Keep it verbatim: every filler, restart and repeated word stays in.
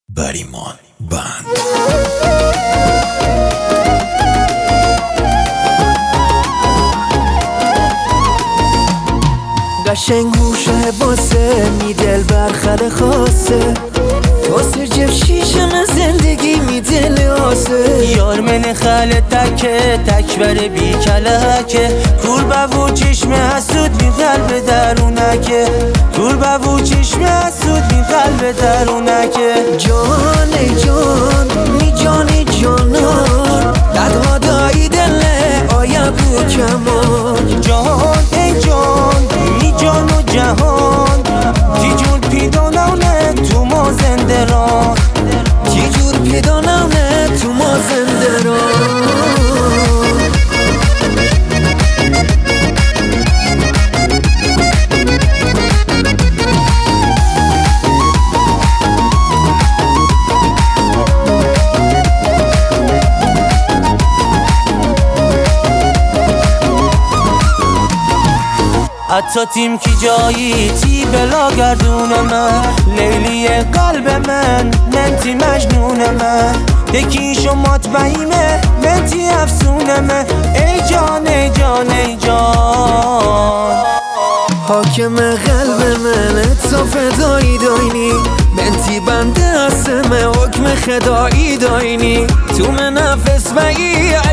بریمان بند. قشنگ هوشه واسه می دل برخل خاصه واسه جب شیشم زندگی می دل آسه یار من خاله تکه تکبر بی کلکه کور بابو چشم حسود می قلب درونکه کور بابو چشم حسود می قلب درونکه جان ای جان می جانی جانان دقا دایی دل آیا بو کمان جان ای جان می جان و جهان چی جور پیدا نونه تو ما زنده ران چی جور پیدا نونه تو ما زنده ران حتی تیم کی جایی تی بلا گردون من لیلی قلب من من تی مجنون من یکی شمات بهیمه من تی افسونه من ای جان ای جان ای جان حاکم قلب من تو فدایی داینی بنتی بنده اسم حکم خدایی داینی تو من نفس بایی